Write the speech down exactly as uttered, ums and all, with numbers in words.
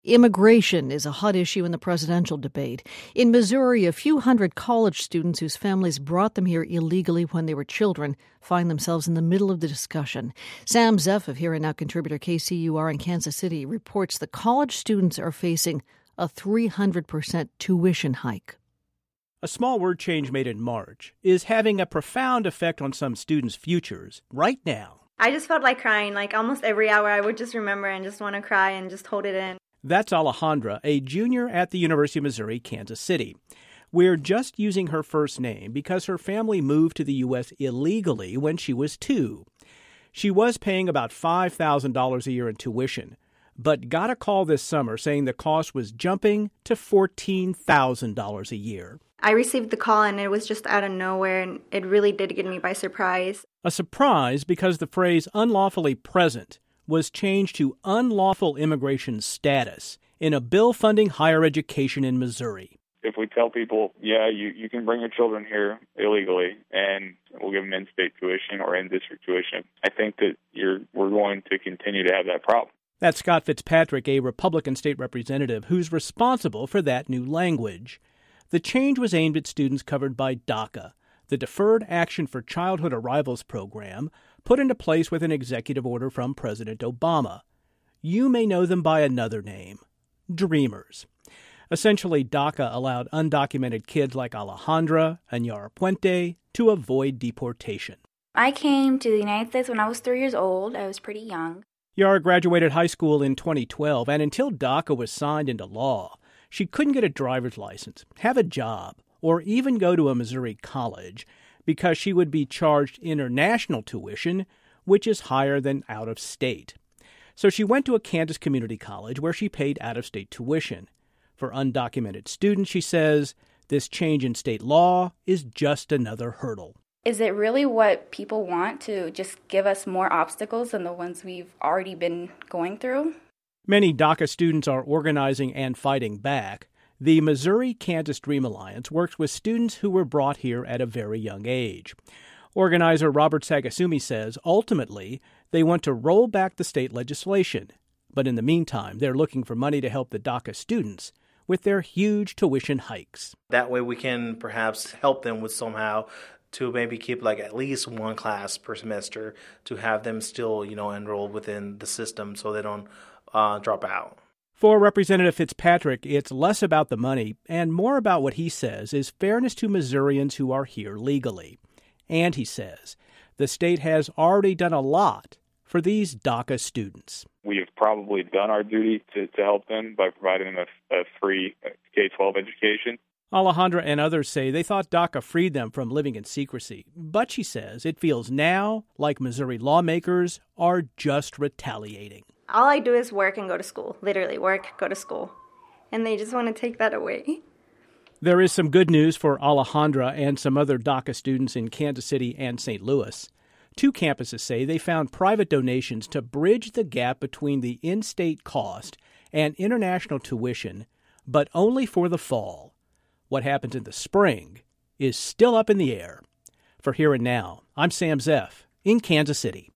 Immigration is a hot issue in the presidential debate. In Missouri, a few hundred college students whose families brought them here illegally when they were children find themselves in the middle of the discussion. Sam Zeff of Here and Now contributor K C U R in Kansas City reports the college students are facing a three hundred percent tuition hike. A small word change made in March is having a profound effect on some students' futures right now. I just felt like crying. Like almost every hour I would just remember and just want to cry and just hold it in. That's Alejandra, a junior at the University of Missouri, Kansas City. We're just using her first name because her family moved to the U S illegally when she was two. She was paying about five thousand dollars a year in tuition, but got a call this summer saying the cost was jumping to fourteen thousand dollars a year. I received the call and it was just out of nowhere, and it really did get me by surprise. A surprise because the phrase unlawfully present was changed to unlawful immigration status in a bill funding higher education in Missouri. If we tell people, yeah, you, you can bring your children here illegally and we'll give them in-state tuition or in-district tuition, I think that you're we're going to continue to have that problem. That's Scott Fitzpatrick, a Republican state representative who's responsible for that new language. The change was aimed at students covered by DACA, the Deferred Action for Childhood Arrivals program, put into place with an executive order from President Obama. You may know them by another name, Dreamers. Essentially, DACA allowed undocumented kids like Alejandra and Yara Puente to avoid deportation. I came to the United States when I was three years old. I was pretty young. Yara graduated high school in twenty twelve, and until DACA was signed into law, she couldn't get a driver's license, have a job, or even go to a Missouri college because she would be charged international tuition, which is higher than out-of-state. So she went to a Kansas community college where she paid out-of-state tuition. For undocumented students, she says, this change in state law is just another hurdle. Is it really what people want, to just give us more obstacles than the ones we've already been going through? Many DACA students are organizing and fighting back. The Missouri-Kansas Dream Alliance works with students who were brought here at a very young age. Organizer Robert Sagasumi says ultimately they want to roll back the state legislation. But in the meantime, they're looking for money to help the DACA students with their huge tuition hikes. That way we can perhaps help them with somehow to maybe keep like at least one class per semester to have them still, you know, enrolled within the system so they don't uh, drop out. For Representative Fitzpatrick, it's less about the money and more about what he says is fairness to Missourians who are here legally. And he says the state has already done a lot for these DACA students. We have probably done our duty to, to help them by providing them a, a free K twelve education. Alejandra and others say they thought DACA freed them from living in secrecy. But she says it feels now like Missouri lawmakers are just retaliating. All I do is work and go to school. Literally work, go to school. And they just want to take that away. There is some good news for Alejandra and some other DACA students in Kansas City and Saint Louis. Two campuses say they found private donations to bridge the gap between the in-state cost and international tuition, but only for the fall. What happens in the spring is still up in the air. For Here and Now, I'm Sam Zeff in Kansas City.